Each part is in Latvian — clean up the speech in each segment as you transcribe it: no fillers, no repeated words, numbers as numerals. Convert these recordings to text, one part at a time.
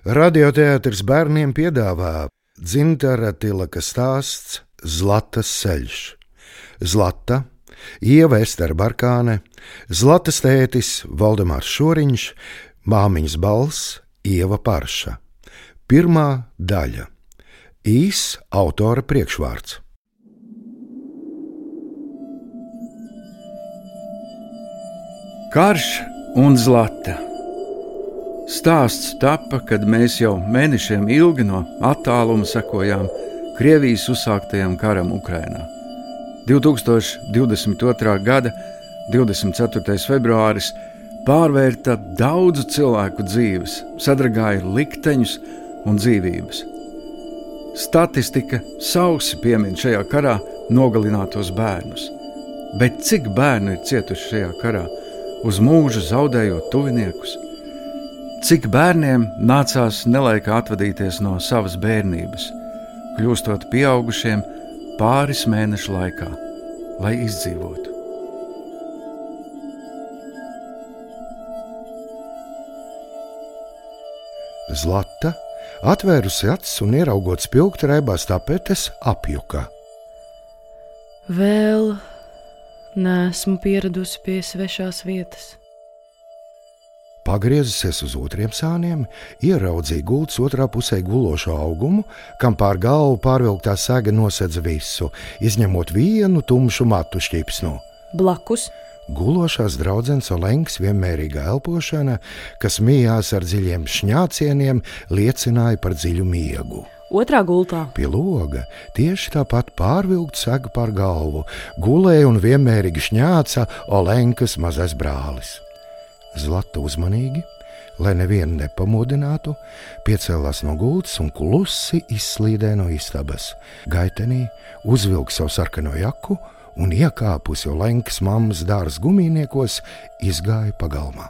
Radioteātris bērniem piedāvā Dzintara Tilaka stāsts Zlatas ceļš. Zlata, Ieva Estere Barkāne, Zlatas tētis Valdemārs Šoriņš, māmiņas balss Ieva Parša. Pirmā daļa. Īs autora priekšvārds. Karš un Zlata. Stāsts tapa, kad mēs jau mēnešiem ilgi no attāluma sekojām Krievijas uzsāktajam karam Ukrainā. 2022. gada 24. februāris pārvērta daudzu cilvēku dzīves, sadragāja likteņus un dzīvības. Statistika sausi piemin šajā karā nogalinātos bērnus. Bet cik bērnu ir cietuši šajā karā, uz mūžu zaudējot tuviniekus? Cik bērniem nācās nelaikā atvadīties no savas bērnības, kļūstot pieaugušiem pāris mēnešu laikā, lai izdzīvotu? Zlata, atvērusi acis un ieraugot spilgti raibās tapetes, apjuka. Vēl neesmu pieradusi pie svešās vietas. Pagriezusies uz otriem sāniem, ieraudzīja gultas otrā pusē gulošo augumu, kam pār galvu pārvilktā sega nosedza visu, izņemot vienu tumšu matu šķipsnu. Blakus Gulošās draudzenes Olenkas vienmērīga elpošana, kas mījās ar dziļiem šņācieniem, liecināja par dziļu miegu. otrā gultā Pie loga tieši tāpat pārvilkt sega pār galvu, gulēja un vienmērīgi šņāca Olenkas mazais brālis. Zlata uzmanīgi, lai nevienu nepamodinātu, piecēlās no gultas un klusi izslīdēja no istabas. Gaitenī uzvilka savu sarkano jaku un iekāpusi Olenkas mammas dārza gumijniekos, izgāja pagalmā.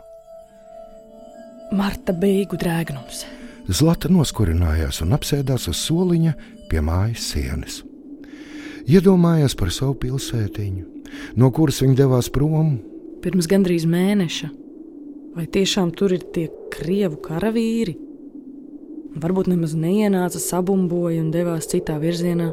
Marta beigu drēgnums. Zlata noskurinājās un apsēdās uz soliņa pie mājas sienas. Iedomājās par savu pilsētiņu, no kuras viņa devās prom. Pirms gandrīz mēneša. Vai tiešām tur ir tie krievu karavīri? Varbūt nemaz neienāca, sabumboja un devās citā virzienā.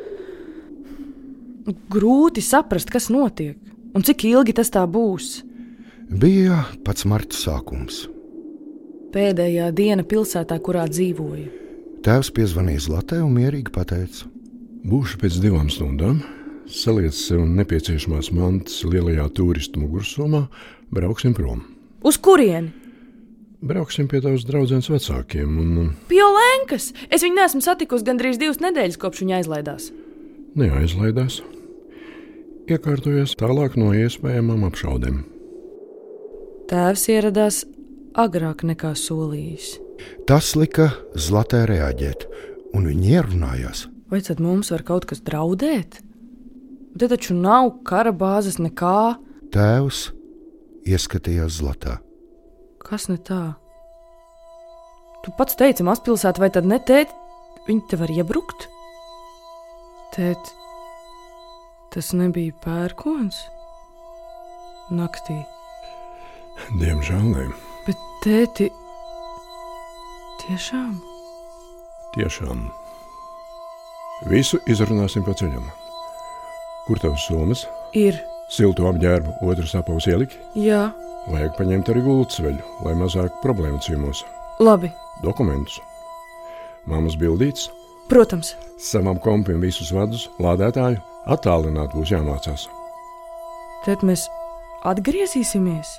Grūti saprast, kas notiek un cik ilgi tas tā būs. Bija pats marta sākums. Pēdējā diena pilsētā, kurā dzīvoja. Tēvs piezvanīja Zlatai un mierīgi pateica: Būšu pēc 2 stundām, saliec sev nepieciešamās mantas lielajā turistu mugursomā, brauksim prom. Uz kurieni? Brauksim pie tavas draudzenes vecākiem un... Pie Olenkas! Es viņu neesmu satikusi gandrīz 2 nedēļas, kopš viņa aizlaidās. Neaizlaidās. Iekārtojās tālāk no iespējamām apšaudēm. Tēvs ieradās agrāk nekā solījis. Tas lika Zlatai reaģēt, un viņi ierunājās. Vai tad mums var kaut kas draudēt? Te taču nav kara bāzes nekā. Tēvs ieskatījās Zlatā. Kas ne tā? Tu pats teici mazpilsēta, vai tad ne, tēt? Viņi te var iebrukt? Tēt, tas nebija pērkons? Naktī. Diemžēl ne. Bet tēti, tiešām? Tiešām. Visu izrunāsim pa ceļam. Kur tavs somas? Ir. Siltu apģērbu, otrs apaus ieliki? Jā. Vajag paņemt arī gultsveļu, lai mazāk problēmu ciemos. Labi. Dokumentus. Mammas bildītes. Protams. Savam kompim visus vadus, lādētāju, attālināt būs jāmācās. Tad mēs atgriezīsimies.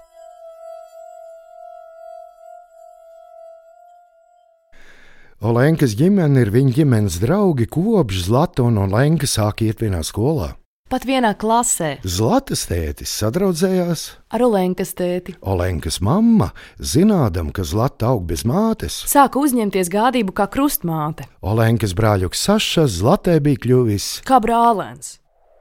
Olenkas ģimene ir viņa ģimenes draugi, kopš Zlata un Olenka sāk iet vienā skolā. Pat vienā klasē. Zlatas tētis sadraudzējās Ar Olenkas tēti. Olenkas mamma, zinādam, ka Zlata aug bez mātes, Sāka uzņemties gādību kā krustmāte. Olenkas brāļuks Saša Zlatai bija kļuvis Kā brālēns.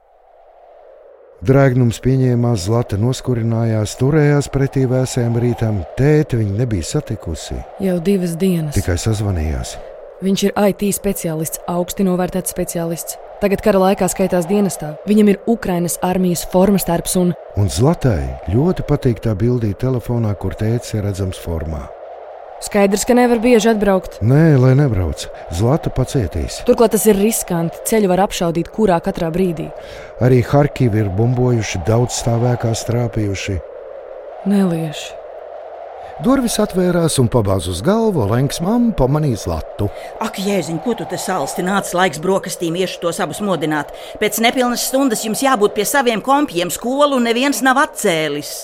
Drēgnums pieņēmās, Zlata noskurinājās, turējās pretī vēsajam rītam. Tēti viņa nebija satikusi, Jau 2 dienas. tikai sazvanījās. Viņš ir IT speciālists, augsti novērtēts speciālists. Tagad kara laikā skaitās dienestā. Viņam ir Ukrainas armijas formas tērps un... Un Zlatai ļoti patīk tā bildīt telefonā, kur tētis ir redzams formā. Skaidrs, ka nevar bieži atbraukt. Nē, lai nebrauc. Zlata pacietīs. Turklāt tas ir riskanti. Ceļu var apšaudīt kurā katrā brīdī. Arī Harkivi ir bumbojuši, daudz stāvēkā strāpījuši. Nelieši. Durvis atvērās un pabāz uz galvu, Lenkas mamma pamanīja Zlatu. Ak, Jēziņ, ko tu te salsti? Nāc laiks brokastīm, iešu tos abus modināt. Pēc nepilnas stundas jums jābūt pie saviem kompjiem, skolu neviens nav atcēlis.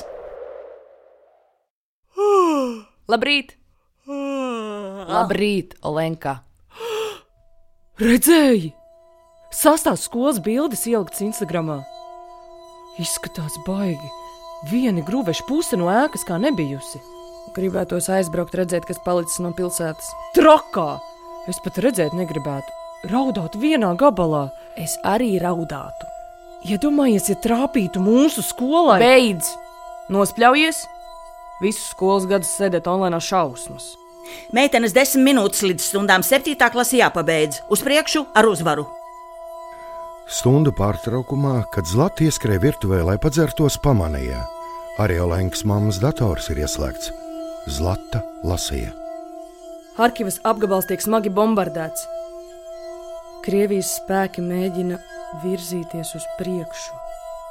Labrīt! Labrīt, Olenka! Redzēji! Sastās skolas bildes ieliktas Instagramā. Izskatās baigi. Vieni grūveši puse no ēkas kā nebijusi. Gribētos aizbraukt, redzēt, kas palicis no pilsētas. Trakā! Es pat redzēt negribētu. Raudāt vienā gabalā. Es arī raudātu. Iedomājies, ja trāpītu mūsu skolai. Beidz! Nospļaujies! Visus skolas gadus sēdēt online šausmas. Meitenes 10 minūtes līdz stundām 7. klase jāpabeidz. Uz priekšu ar uzvaru. Stundu pārtraukumā, kad Zlata ieskrēja virtuvē, lai padzertos, pamanīja. Arī Olenkas mammas dators ir ieslēgts. Zlata lasīja. Harkivas apgabals tiek smagi bombardēts. Krievijas spēki mēģina virzīties uz priekšu.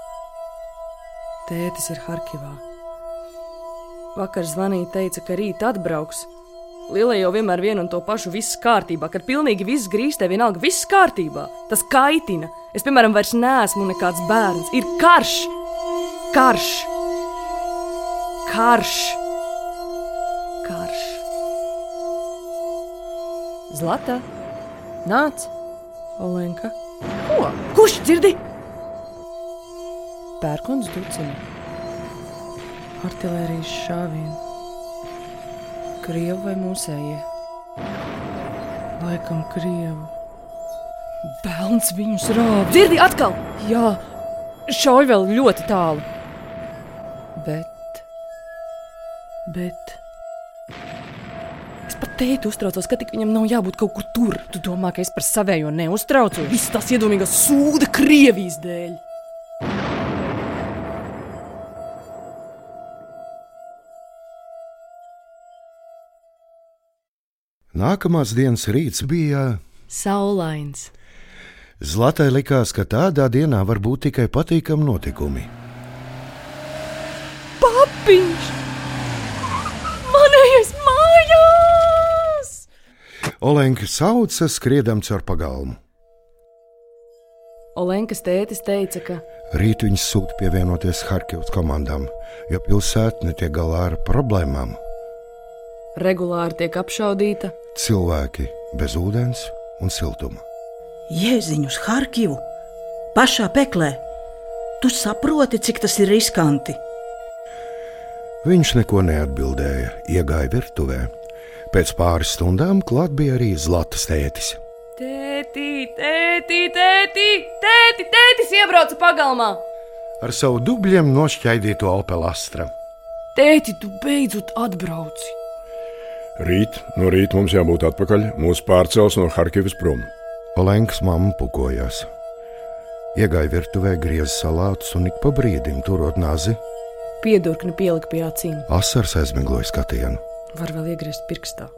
Tētis ir Harkivā. Vakar zvanīja, teica, ka rīt atbrauks. Lielai jau vienmēr vienu un to pašu viss kārtībā, kad pilnīgi viss grīstē, vienalga viss kārtībā. Tas kaitina. Es, piemēram, vairs neesmu nekāds bērns. Ir karš! Karš! Karš! Karš! Zlata, nāc! Olenka. Ko? Kurš dzirdi? Pērkons ducina. Artilērijas šāvieni. Krievu vai mūsējie? Laikam krievu. Velns viņus rāva. Dzirdi atkal? Jā, šauj vēl ļoti tālu. Bet... Es pat tēti uztraucos, ka tik viņam nav jābūt kaut kur tur. Tu domā, ka es par savējo neuztraucos? Viss tās iedomīgās sūda Krievijas dēļ. Nākamās dienas rīts bija saulains. Zlatai likās, ka tādā dienā var būt tikai patīkami notikumi. Papiņš! Manējais mājās! Olenka sauca, skriedam caur pagalmu. Olenkas tētis teica, ka rīt viņas sūta pievienoties Harkivas komandām, jo pilsēta netiek galā ar problēmām. Regulāri tiek apšaudīta. Cilvēki bez ūdens un siltuma. Jēziņ, uz Harkivu! Pašā peklē! Tu saproti, cik tas ir riskanti? Viņš neko neatbildēja, iegāja virtuvē. Pēc pāris stundām klāt bija arī Zlatas tētis. Tētis iebrauca pagalmā! Ar savu dubļiem nošķaidīto Opel Astra. Tēti, tu beidzot atbrauci! No rīta mums jābūt atpakaļ, mūs pārcels no Harkivas prom. Olenkas mamma pukojās. Iegāja virtuvē, grieza salātus un ik pa brīdim turot nazi. Piedurkni pielika pie acīm. Asars aizmigloja skatienu. Var vēl iegriezt pirkstā.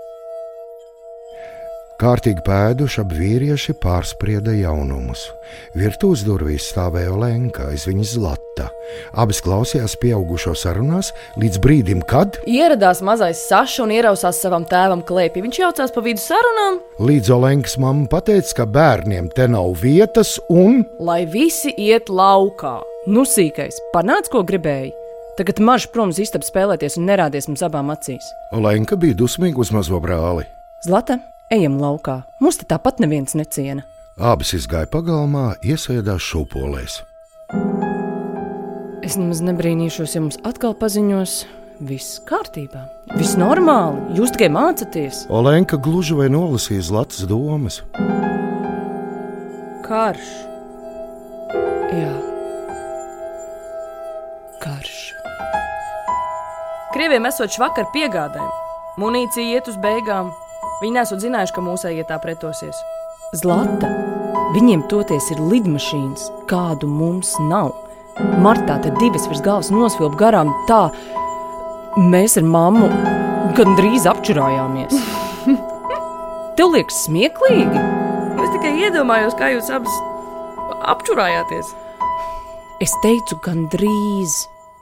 Kārtīgi pēduši ap vīrieši pārsprieda jaunumus. Virtuves durvīs stāvēja Olenka, aiz viņas Zlata. Abas klausījās pieaugušo sarunās līdz brīdim, kad ieradās mazais Saša un ierausās savam tēvam klēpī. Viņš jaucās pa vidu sarunām. Līdz Olenkas mamma pateica, ka bērniem te nav vietas un lai visi iet laukā. Nu, sīkais, panāc, ko gribēji. Tagad marš prom uz istabu spēlēties un nerādies mums abām acīs. Olenka bija dusmīga uz mazo brāli. Zlata, ejam laukā. Mums te tāpat neviens neciena. Abas izgāja pagalmā, iesēdās šūpolēs. Es nemaz nebrīnīšos, ja mums atkal paziņos. Viss kārtībā, viss normāli, jūs tikai mācaties. Olenka gluži vai nolasīja Zlatas domas. Karš. Jā. Karš. Krieviem esot švakar piegādēm. Munīcija iet uz beigām. Viņi nesot zinājuši, ka mūsējie tā pretosies. Zlata, viņiem toties ir lidmašīnas, kādu mums nav. Martā te divas virs galvas nosvilp garām tā. Mēs ar mammu Gandrīz apčurājāmies. Tev liekas smieklīgi? Es tikai iedomājos, kā jūs abas apčurājāties. Es teicu gandrīz.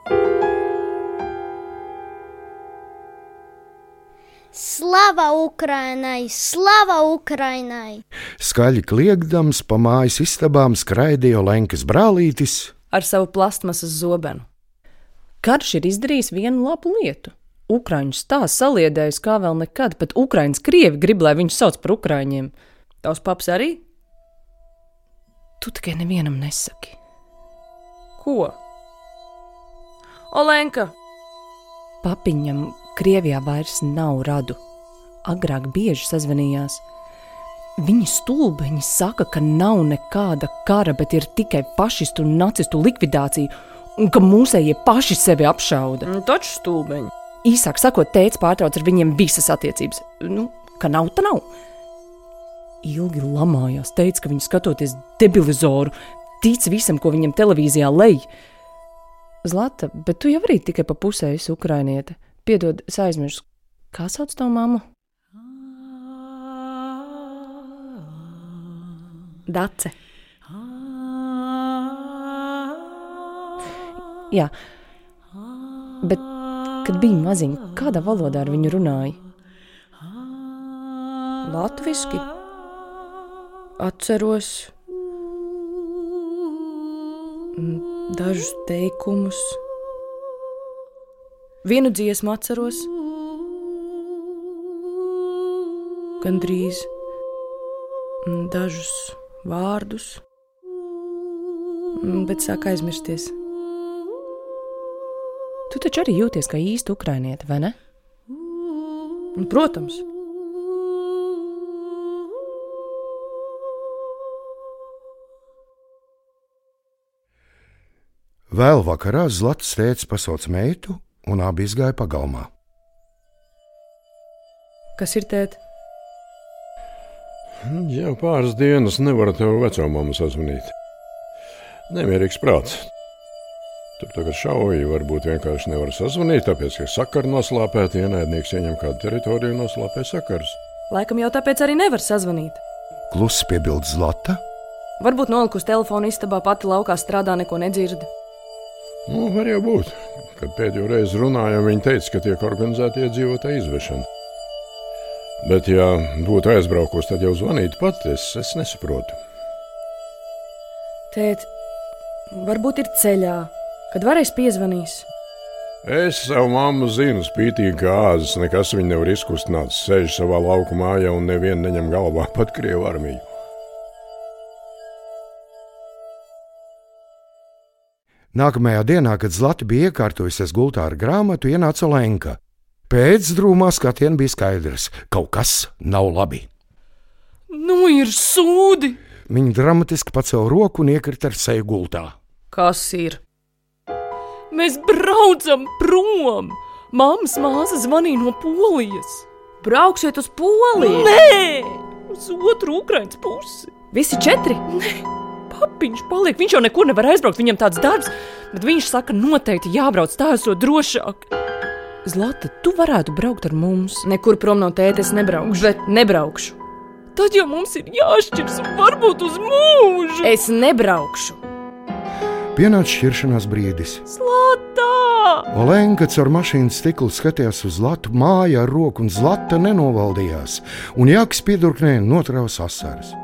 Slava Ukrainai! Slava Ukrainai! Skaļi kliegdams pa mājas istabām skraidīja Olenkas brālītis ar savu plastmasas zobenu. Karš ir izdarījis vienu labu lietu. Ukraiņus tā saliedējis kā vēl nekad, pat Ukraiņas krievi grib, lai viņus sauc par Ukraiņiem. Tavs paps arī? Tu tikai nevienam nesaki. Ko? Olenka! Papiņam Krievijā vairs nav radu. Agrāk bieži sazvanījās. Viņi stulbeņi saka, ka nav nekāda kara, bet ir tikai fašistu un nacistu likvidācija, un ka mūsējie paši sevi apšauda. Taču stulbeņi. Īsāk sakot, tēts pārtrauc ar viņiem visas attiecības. Ka nav, ta nav. Ilgi lamājās, teica, ka viņi skatoties debilizoru, tic visam, ko viņam televīzijā lej. Zlata, bet tu jau arī tikai pa pusē esi ukrainiete. Piedod, es aizmirsu. Kā sauc tavu mammu? Dace. Jā, bet, kad bija maziņa, kādā valodā ar viņu runāja? Latviski. Atceros dažus teikumus. Vienu dziesmu atceros. Gandrīz dažus vārdus. Bet sāk aizmirsties. Tu taču arī jūties kā īsta ukrainiete, vai ne? Protams. Vēl vakarā Zlatas tētis pasauca meitu, un abi izgāja pagalmā. Kas ir, tēt? Jau pāris dienas nevaru tev vecomammu sazvanīt. Nemierīgs prāts. Tur tagad šauja, varbūt vienkārši nevar sazvanīt, tāpēc, ka sakaru noslāpēt, ienaidnieks ieņem kādu teritoriju un noslāpē sakarus. Laikam jau tāpēc arī nevar sazvanīt. Klusi piebilda Zlata. Varbūt nolikus telefonu istabā, pati laukā strādā, neko nedzird. Var jau būt. Kad pēdējo reizi runājām, viņi teica, ka tiek organizēta iedzīvotāja izvešana. Bet, ja būtu aizbraukusi, tad jau zvanītu pati, es nesaprotu. Tēt, varbūt ir ceļā, kad varēs piezvanīs. Es savu mammu zinu, spītīgi kā āzes, nekas viņu nevar izkustināt, sēž savā lauku mājā un nevienu neņem galvā, pat Krievu armiju. Nākamajā dienā, kad Zlata bija iekārtojusies gultā ar grāmatu, ienāca Olenka. Pēc drūmā skatiena bija skaidrs, kaut kas nav labi. Nu ir sūdi! Viņa dramatiski pacēla roku un iekrita ar seju gultā. Kas ir? Mēs braucam prom! Mammas māsa zvanīja no Polijas. Brauksiet uz Poliju? Nē! Uz otru Ukrainas pusi. Visi 4? Nē! Papiņš paliek, viņš jau nekur nevar aizbraukt, viņam tāds darbs, bet viņš saka, noteikti jābrauc, tā esot drošāk. Zlata, tu varētu braukt ar mums. Nekur prom no tēta es nebraukšu. Bet nebraukšu. Tad jau mums ir jāšķirs, varbūt uz mūžu. Es nebraukšu. Pienāca šķiršanās brīdis. Zlata! Olenka caur mašīnas stiklu skatījās uz Zlatu māju ar roku, un Zlata nenovaldījās, un jākas piedurknē notraus asaras.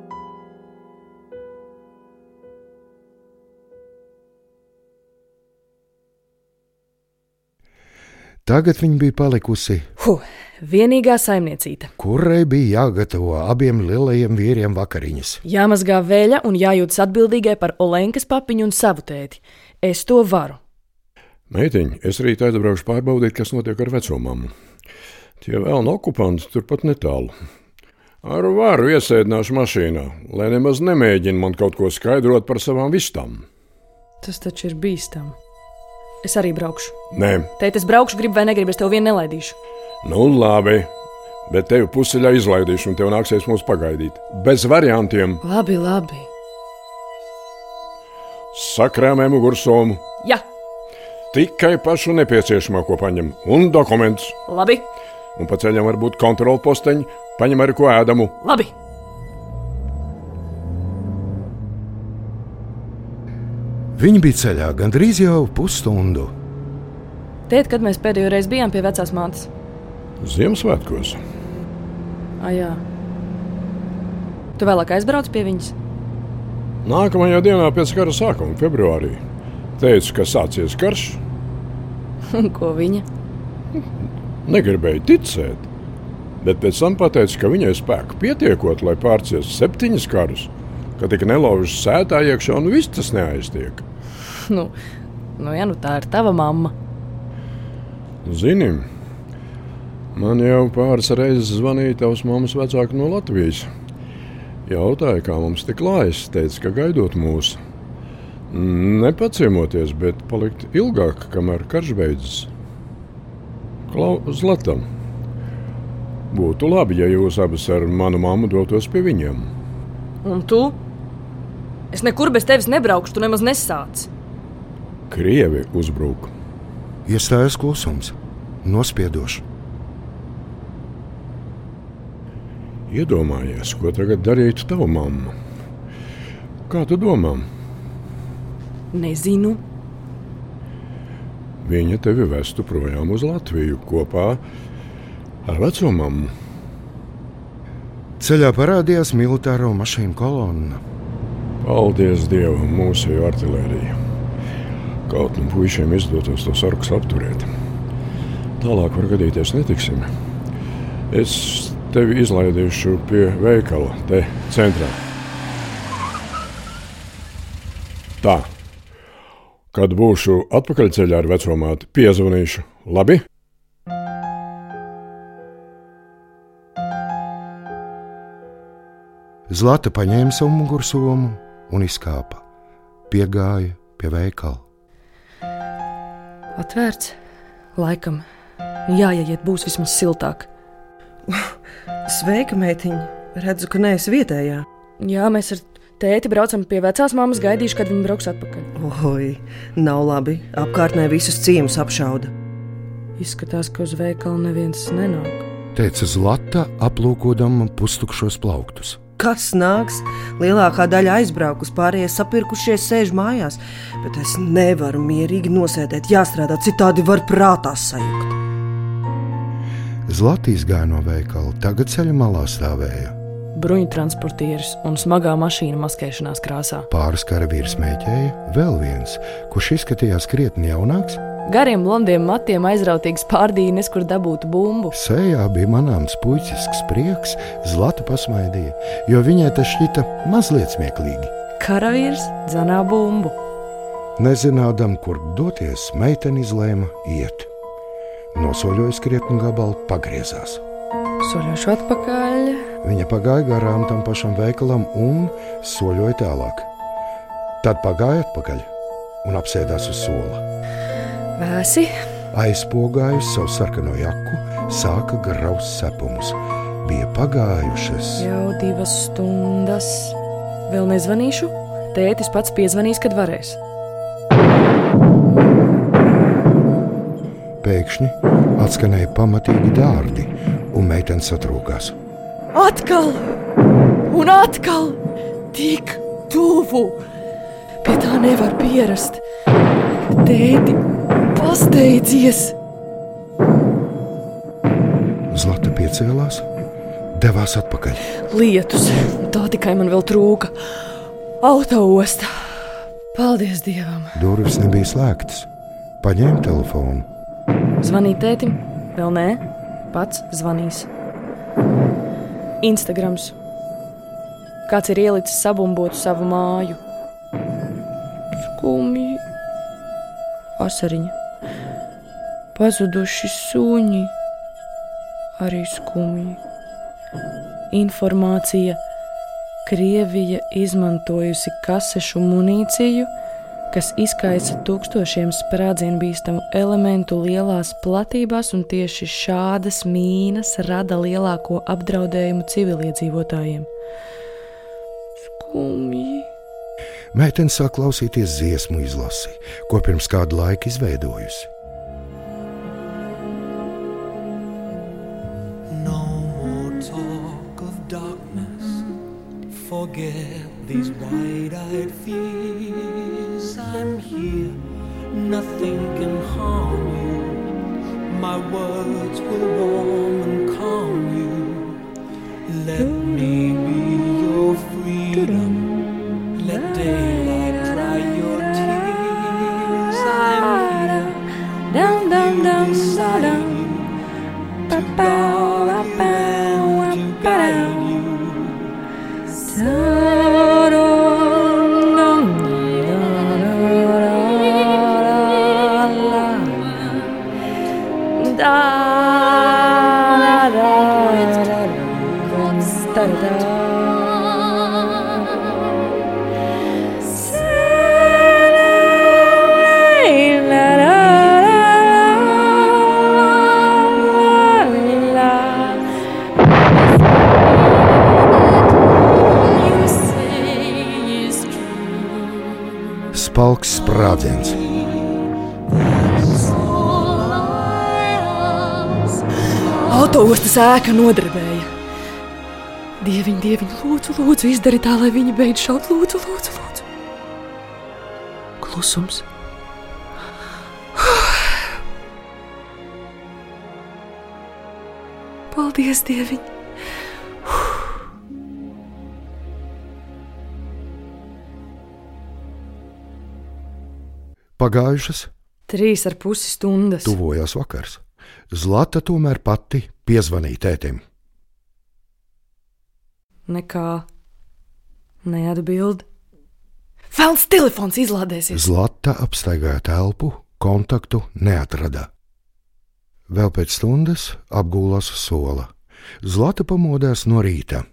Tagad viņa bija palikusi, Vienīgā saimniecīte, kurai bija jāgatavo abiem lielajiem vīriem vakariņas. jāmazgā veļa un jājūtas atbildīgai par Olenkas papiņu un savu tēti. Es to varu. Meitiņ, es rīt aizbraukšu pārbaudīt, kas notiek ar vecomammu. Tie vēlna okupanti turpat netālu. Ar varu iesēdināšu mašīnā, lai nemaz nemēģina man kaut ko skaidrot par savām vistām. Tas taču ir bīstam. Es arī braukšu. Nē. Tēt, es braukšu, gribu vai negribu, es tev vien nelaidīšu. Nu, labi, bet tevi puseļā izlaidīšu un tev nāksies mūs pagaidīt. Bez variantiem. Labi, labi. Sakrāmē mugursomu. Jā. Tikai pašu nepieciešamāko paņem un dokumentus. Labi. Un pa ceļam var būt kontrolposteņi, paņem arī ko ēdamu. Labi. Viņi bija ceļā gandrīz jau pusstundu. Tēt, kad mēs pēdējo reizi bijām pie vecās mātes? Ziemassvētkos. Jā. Tu vēlāk aizbrauc pie viņas? Nākamajā dienā pēc kara sākuma, februārī. Teicu, ka sācies karš. Ko viņa? Negribēju ticēt, bet pēc tam pateica, ka viņai spēku pietiekot, lai pārciest 7 karus, ka tik nelaužas sētā iekšā un viss tas neaiztiek. Nu, tā ir tava mamma. Zini, man jau pāris reizes zvanīja tavs mammas vecāki no Latvijas. Jautāja, kā mums tik klājas, teica, ka gaidot mūs. Nepaciemoties, bet palikt ilgāk, kamēr karš beidzas. Zlata, būtu labi, ja jūs abas ar manu mammu dotos pie viņiem. Un tu? Es nekur bez tevis nebraukšu, tu nemaz nesāc. Krievi uzbruk. Iestājas klusums, nospiedoši. Iedomājies, ko tagad darītu tava mamma. Kā tu domā? Nezinu. Viņa tevi vestu projām uz Latviju kopā ar veco mammu. Ceļā parādījās militāro mašīnu kolonna. Paldies Dievam, mūsu artilērija. Kaut nu puišiem izdotos tos orkus apturēt. Tālāk var gadīties netiksim. Es tevi izlaidīšu pie veikala, te centrā. Tā. Kad būšu atpakaļceļā ar vecomāti, piezvanīšu. Labi? Zlata paņēma savu mugursomu un izkāpa. Piegāja pie veikala. Atvērts? Laikam. Jāiet, būs vismaz siltāk. Sveika, meitiņa. Redzu, ka neesi vietējā. Jā, mēs ar tēti braucam pie vecās mammas, gaidīšu, kad viņa brauks atpakaļ. Oi, nav labi. Apkārtnē visus ciemus apšauda. Izskatās, ka uz veikalu neviens nenāk. Teica Zlata, aplūkodama pustukšos plauktus. Kas nāks? Lielākā daļa aizbraukus, pārējie sapirkušies sēž mājās. Bet es nevaru mierīgi nosēdēt, jāstrādā, citādi var prātā sajukt. Zlata izgāja no veikala, tagad ceļa malā stāvēja. Bruņu transportieris un smagā mašīna maskēšanās krāsā. Pāris karavīri smēķēja, vēl viens, kurš izskatījās krietni jaunāks. Gariem blondiem matiem aizrautīgs pārdīnes, kur dabūtu bumbu. Sejā bija manāms puicisks prieks, Zlata pasmaidīja, jo viņai tas šķita mazliet smieklīgi. Karavīrs dzanā bumbu. Nezinādam, kur doties, meitene izlēma iet. Nosoļojas krietni gabalu, pagriezās. Soļošu atpakaļ. Viņa pagāja garām tam pašam veikalam un soļoja tālāk. Tad pagāja atpakaļ un apsēdās uz sola. Vēsi. Aizpogājusi savu sarkano jaku, sāka graust sepumus. Bija pagājušas jau 2 stundas. Vēl nezvanīšu. Tētis pats piezvanīs, kad varēs. Pēkšņi atskanēja pamatīgi dārdi, un meitene satrūkās. Atkal! Un atkal! Tik tuvu! Pie tā nevar pierast. Tēti, pasteidzies! Zlata piecēlās, devās atpakaļ. Lietus, tā tikai man vēl trūka. Autoosta. Paldies Dievam! Durvis nebija slēgtas. Paņēma telefonu. Zvanīt tētim? Vēl nē. Pats zvanīs. Instagrams. Kāds ir ielicis sabumbotu savu māju. Skumji. Asariņa. Pazuduši suņi. Arī skumji. Informācija. Krievija izmantojusi kasešu munīciju, kas izkaisa tūkstošiem sprādzienbīstamu elementu lielās platībās, un tieši šādas mīnas rada lielāko apdraudējumu civiliedzīvotājiem. Skumji. Meitene sāk klausīties dziesmu izlasi, ko pirms kādu laiku izveidojusi. forget these wide-eyed fears. I'm here, nothing can harm you. My words will warm and calm you. Let me be your freedom. Let daylight dry your tears. I'm here, beside you, to guard you and to guide you. Spalks sprādziens. Autoostas ēka nodarbēja. Dieviņ, lūdzu, izdari tā, lai viņi beidz šaut. Lūdzu. Klusums. Paldies, Dieviņ. Pagājušas 3,5 stundas. Tuvojās vakars. Zlata tomēr pati piezvanīja tētim. Nekā. Neatbild. Velns telefons izlādēsies. Zlata apstaigāja telpu, kontaktu neatrada. Vēl pēc stundas apgūlās uz sola. Zlata pamodās no rīta.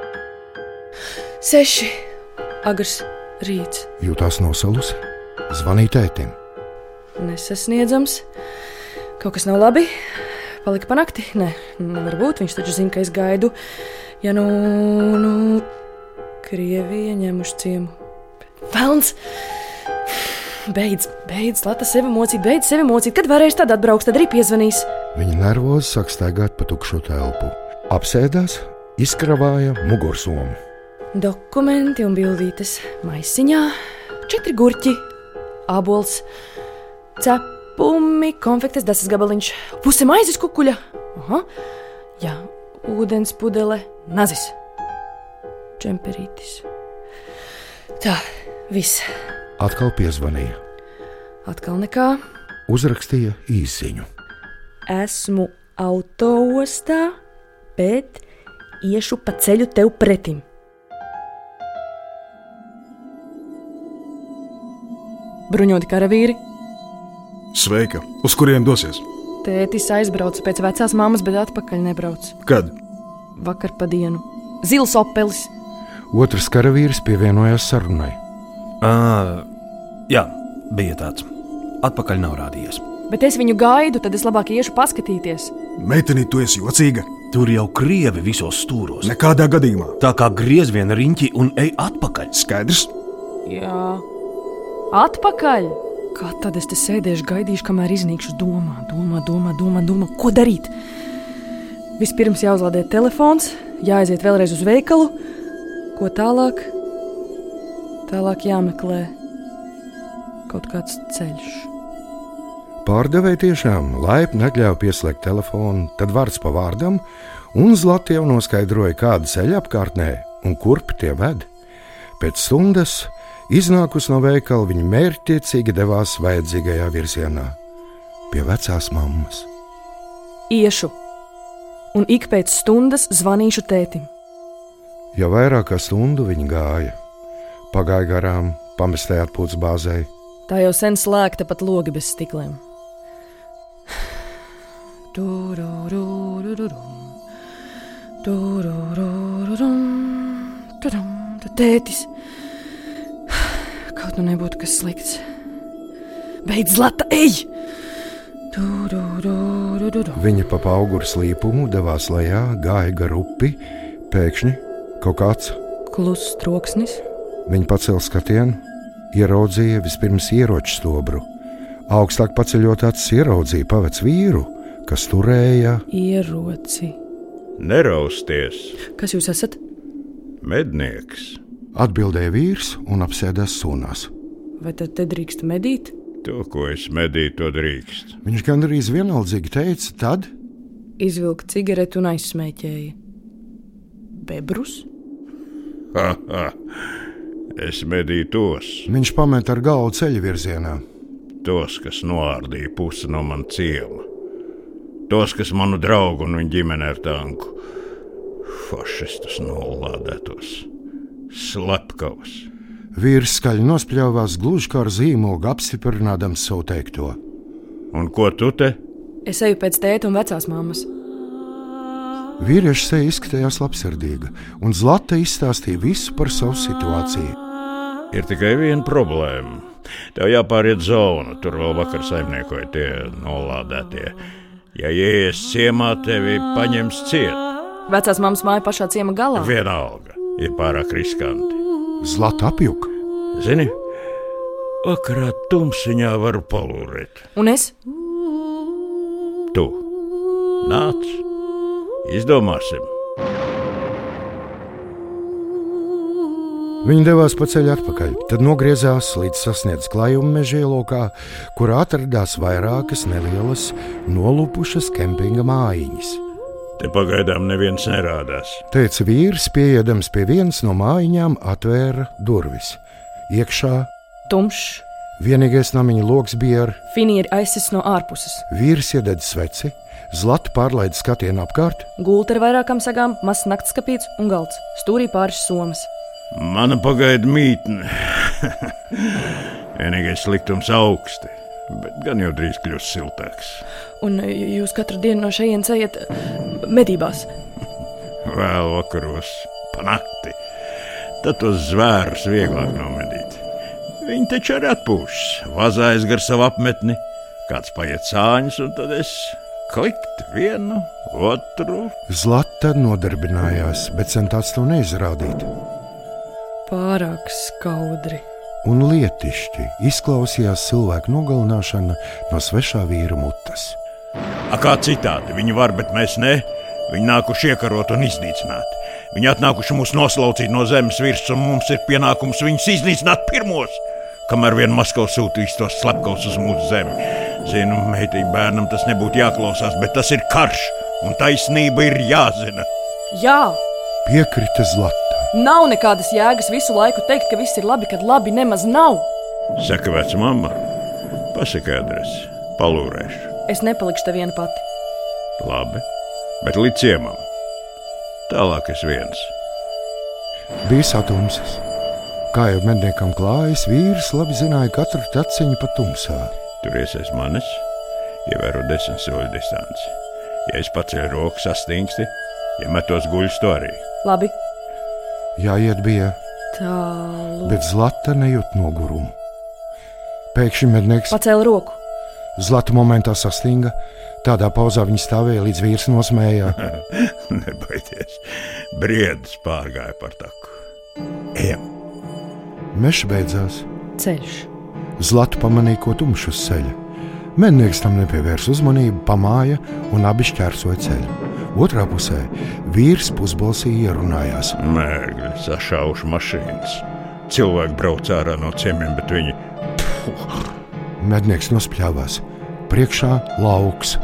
6. Agrs rīts. Jūtās nosalusi. Zvanīja tētim. Nesasniedzams. Kaut kas nav labi. Palika pa nakti? Nē, nevar būt. Viņš taču zina, ka es gaidu. Ja nu Krievija ņemuši ciemu. Velns! Beidz, Lata, sevi mocīt. Kad varēs tad atbrauks, tad arī piezvanīs. Viņa nervozi sāk staigāt pa tukšo telpu. Apsēdās, izkravāja mugursomu. Dokumenti un bildītes maisiņā. 4 gurķi, ābols, cepumi, konfektes, desas gabaliņš, puse maizes kukuļa. Aha. Jā, ūdens pudele, nazis, čemperītis. Tā, viss. Atkal piezvanīja. Atkal nekā. Uzrakstīja īsziņu. Esmu autoostā, bet iešu pa ceļu tev pretim. Bruņoti karavīri. Sveika! Uz kuriem dosies? Tētis aizbrauca pēc vecās mammas, bet atpakaļ nebrauc. Kad? Vakar pa dienu. Zils opelis. Otrs karavīris pievienojās sarunai. Jā, bija tāds. Atpakaļ nav rādījies. Bet es viņu gaidu, tad es labāk iešu paskatīties. Meiteni, tu esi jocīga? Tur jau krievi visos stūros. Nekādā gadījumā. Tā kā griez vien riņķi un ej atpakaļ. Skaidrs? Jā. Atpakaļ! Kā tad es te sēdēšu, gaidīšu, kamēr iznīkšu domā, ko darīt? Vispirms jāuzlādē telefons, jāaiziet vēlreiz uz veikalu. Ko tālāk? Tālāk jāmeklē kaut kāds ceļš. Pārdevēji tiešām laipni atļāva pieslēgt telefonu, tad vārds pa vārdam, un Zlata jau noskaidroja, kāda ceļa apkārtnē un kurp tie ved. Pēc stundas iznākus no veikala, viņa mērķtiecīgi devās vajadzīgajā virzienā pie vecās mammas. Iešu, un ik pēc stundas zvanīšu tētim. Jau vairāk kā stundu viņa gāja. Pagāja garām, pamestai atpūtas bāzei. Tā jau sen slēgta pat logi bez stikliem. Tētis! Kaut nu nebūtu kas slikts. Beidz, Zlata, ej! Viņa pa auguru slīpumu devās lejā, gāja gar upi. Pēkšņi kaut kāds kluss troksnis. Viņa pacēla skatienu, ieraudzīja vispirms ieroču stobru. Augstāk paceļot acis, ieraudzīja pavec vīru, kas turēja ieroci. Nerausties! Kas jūs esat? Mednieks. Atbildēja vīrs un apsēdās sūnās. Vai tad te drīkst medīt? To, ko es medīju, to drīkst. Viņš gandrīz vienaldzīgi teica, tad Izvilka cigareti un aizsmēķēja. Bebrus? Es medīju tos. Viņš pameta ar galvu ceļa virzienā. Tos, kas noārdīja pusi no man ciema. Tos, kas manu draugu un viņa ģimeni ar tanku. Fašistus nolādētos. Slepkavas. Vīrs skaļi nospļāvās, gluži kā ar zīmogu apstiprinādams savu teikto. Un ko tu te? Es eju pēc tēta un vecās mammas. Vīrieša seja izskatījās labsirdīga, un Zlata izstāstīja visu par savu situāciju. Ir tikai viena problēma. Tev jāpāriet zonu, tur vēl vakar saimniekoja tie nolādētie. Ja ieies ciemā, tevi paņems ciet. Vecās mammas māja pašā ciema galā. Vienalga, ir pārāk riskanti. Zlata apjuka. Zini, vakarā tumsiņā varu palūrēt. Un es? Tu nāc, izdomāsim. Viņi devās pa ceļu atpakaļ, tad nogriezās līdz sasniedz klājuma meža ielokā, kur atradās vairākas nelielas, nolupušas kempinga mājiņas. Te pagaidām neviens nerādās, Teica vīrs, pieejams pie vienas no mājiņām, atvēra durvis. Iekšā Tumšs. vienīgais namiņa loks bija ar Finieri aizsis no ārpuses. vīrs iededz sveci, Zlata pārlaida skatienu apkārt. Gulta ar vairākām sagām, mazs naktskapīts un galds. Stūrī pāris somas. mana pagaida mītne. Vienīgais sliktums augsti, bet gan jau drīz kļūs siltāks. Un jūs katru dienu no šejienes ejat medībās. Vēl vakaros, pa nakti. Tad tos zvērus vieglāk nomedīt. Viņi taču arī atpūšas, vazājas gar savu apmetni, kāds paiet sāņus, un tad es klikt vienu, otru. Zlata nodarbinājās, bet centās to neizrādīt. Pārāk skaudri. Un lietišķi izklausījās cilvēku nogalināšana no svešā vīra mutes. A kā citādi, viņi var, bet mēs ne. Viņi nākuši iekarot un iznīcināt. Viņi atnākuši mūs noslaucīt no zemes virsmas, un mums ir pienākums viņus iznīcināt pirmos, kamēr vien Maskava sūtīs tos slepkavus uz mūsu zemi. Zinu, meitīm bērnam tas nebūtu jāklausās, bet tas ir karš, un taisnība ir jāzina. Jā, Piekrita Zlata. nav nekādas jēgas visu laiku teikt, ka viss ir labi, kad labi nemaz nav. Saka vecmamma, pasaka adresi, palūrēšu. Es nepalikšu te viena pati. Labi, bet līdz ciemam. Tālāk es viens. Bija satumsis. Kā jau medniekam klājas, vīrs labi zināja katru taciņu pa tumsā. Turies aiz manis, ievēro 10 soļu distanci. Ja es paceļu roku, sastingsti, ja metos guļus, to arī. Labi. Jāiet bija, Tālu. bet Zlata nejūt nogurumu. Pēkšņi mednieks Pacēla roku. Zlata momentā sastinga. Tādā pauzā viņa stāvēja, līdz vīrs nosmējā. Nebaidies, briedis pārgāja par taku. Ejam! Mežs beidzās. Ceļš. Zlata pamanīja ko tumšu uz ceļa. Mednieks tam nepievērs uzmanību, pamāja un abi šķērsoja ceļu. Otrā pusē vīrs pusbalsī ierunājās. Mērgļi, sašaušu mašīnas. Cilvēki brauc ārā no ciemiem, bet viņi... Mednieks nospļāvās. Priekšā lauks.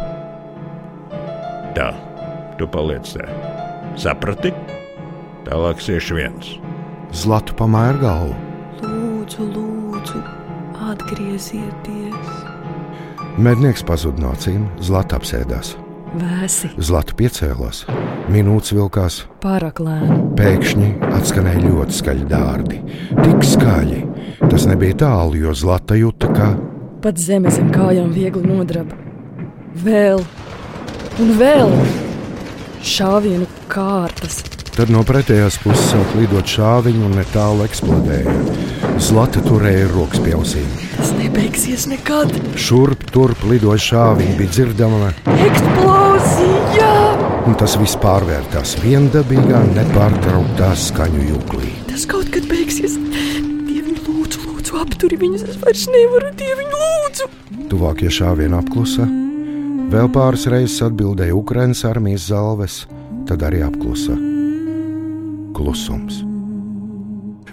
Tā, tu paliec te. Saprati? Tālāk sieši viens. Zlata pamāja ar galvu. Lūdzu, lūdzu, atgriezieties. Mednieks pazuda no acīm, Zlata apsēdās. Vēsi. Zlata piecēlās. Minūtes vilkās. Pārāk lēni. Pēkšņi atskanēja ļoti skaļi dārdi. Tik skaļi. Tas nebija tālu, jo Zlata jūta, ka Pat zeme zem kājām viegli nodraba. Vēl un vēl šāvienu kārtas. tad no pretējās puses sāk lidot šāviņi un netālu eksplodēja. Zlata turēja rokas pie ausīm. Tas nebeigsies nekad. Šurp turp lidoja šāviņi, bija dzirdama Eksplozija! un tas viss pārvērtās viendabīgā, nepārtrauktā skaņu jūklī. Tas kaut kad beigsies. Dieviņ, lūdzu, lūdzu, apturi viņus. Es vairs nevaru, Dieviņ, lūdzu. Tuvākie šāvieni apklusa. Vēl pāris reizes atbildēja Ukrainas armijas zalves, tad arī apklusa. Klusums.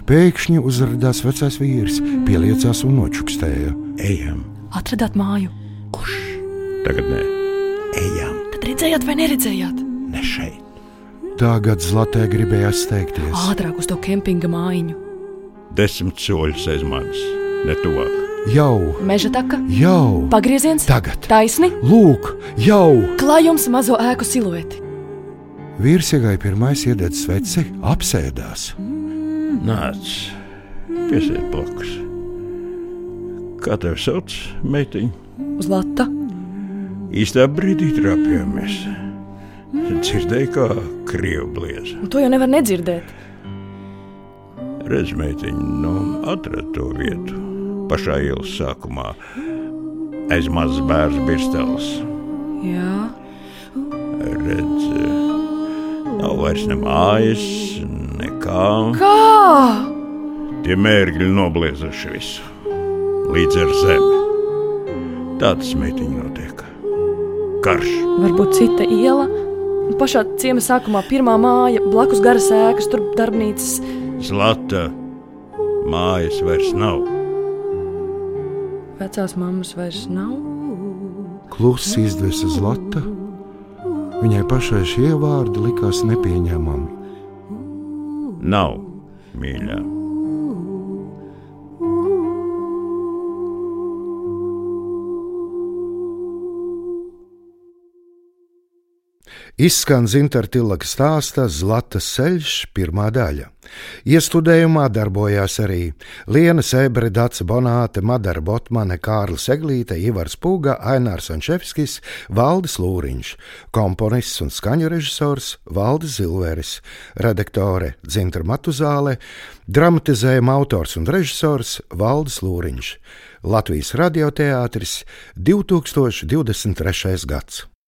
Pēkšņi uzrādījās vecais vīrs, pieliecās un nočukstēja. Ejam! Atradāt māju? Kurš? Tagad nē. Ejam! Tad redzējāt vai neredzējāt? Ne šeit! Tagad Zlatai gribējās steigties. Ātrāk uz to kempinga mājiņu. 10 soļus aiz manis, ne tuvāk. Jau! Meža taka? Jau! Pagrieziens? Tagad! Taisni? Lūk, jau! Klājums mazo ēku silueti. Vīrs iegāja pirmais, iededz sveci, apsēdās. Nāc, piesiet blakus. Kā tev sauc, meitiņa? Zlata. Īstā brīdī trāpījāmies. Dzirdēju, kā krievu blieza. To jau nevar nedzirdēt. Redz, meitiņa, atrad to vietu. Pašā ielas sākumā. Aiz mazas bērnu birsteles. Jā. Redz, nav vairs ne mājas, nekā. Kā? Tie mērgļi nobliezuši visu. Līdz ar zemi. Tāds, meitiņa, notiek. Karš. Varbūt cita iela. Pašā ciema sākumā pirmā māja, blakus garas ēkas, tur darbnīcas. Zlata, mājas vairs nav. Vecās mammas vairs nav. Klusi izdvesa Zlata. Viņai pašai šie vārdi likās nepieņemami. Nav, mīļā. Izskan Zintara Tillaka stāsta Zlatas ceļš pirmā daļa. Iestudējumā darbojās arī Liena Sēbre, Dace Bonāte, Madara Botmane, Kārlis Eglīte, Ivars Pūga, Ainārs Ančevskis, Valdis Lūriņš, komponists un skaņu režisors Valdis Zilveris, redaktore Dzintra Matuzāle, dramatizējuma autors un režisors Valdis Lūriņš. Latvijas radioteātris 2023. gads.